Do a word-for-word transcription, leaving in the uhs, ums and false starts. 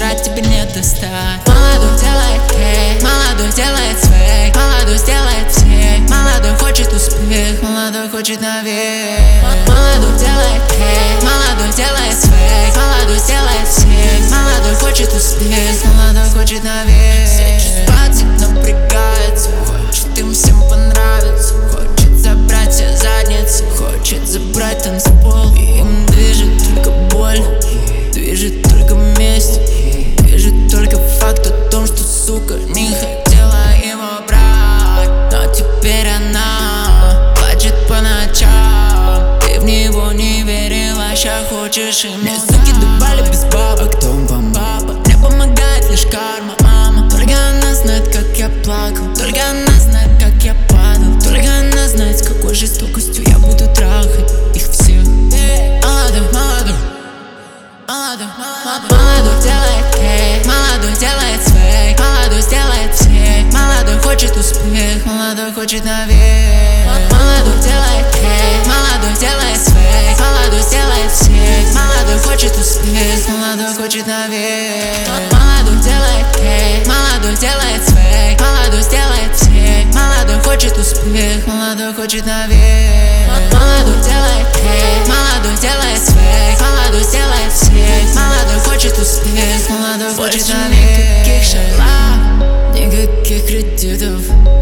жрать тебе не достать. Молодой делает кейк, молодой делает свек, молодой сделает всех, молодой хочет успех, молодой хочет наверх. Молодой делает кейк, молодой делает свек, молодой сделает всех, молодой хочет успех, молодой хочет наверх. Все чувствуют, напрягаются, хочет им всем понравиться, хочет забрать все задницы, хочет забрать танцпол. И им движет только боль, движет только месть, движет только факт о том, что сука не хотела его брать. Но теперь она плачет по ночам. Ты в него не верила, ща хочешь ему дать. Суки давали без бабок, кто вам папа? Мне помогает лишь карма, мама. Только она знает, как я плакал, только она знает, как я падал, только она знает, с какой жестокостью я буду трахать их всех. Молодой, молодой, молодой, молодой делает кейк, молодой делает свек, молодой сделает всех, молодой хочет успех, молодой хочет наверх. Молодой делает кейк, молодой делает свек, молодой сделает всех, молодой хочет успех, молодой хочет наверх. Молодой делает кейк, молодой делает свек, молодой сделает всех, молодой хочет успех, молодой хочет наверх. Молодой делает кейк, молодой делает свек, молодой сделает всех, молодой хочет успех, молодой хочет наверх. Никаких шалав, никаких кредитов.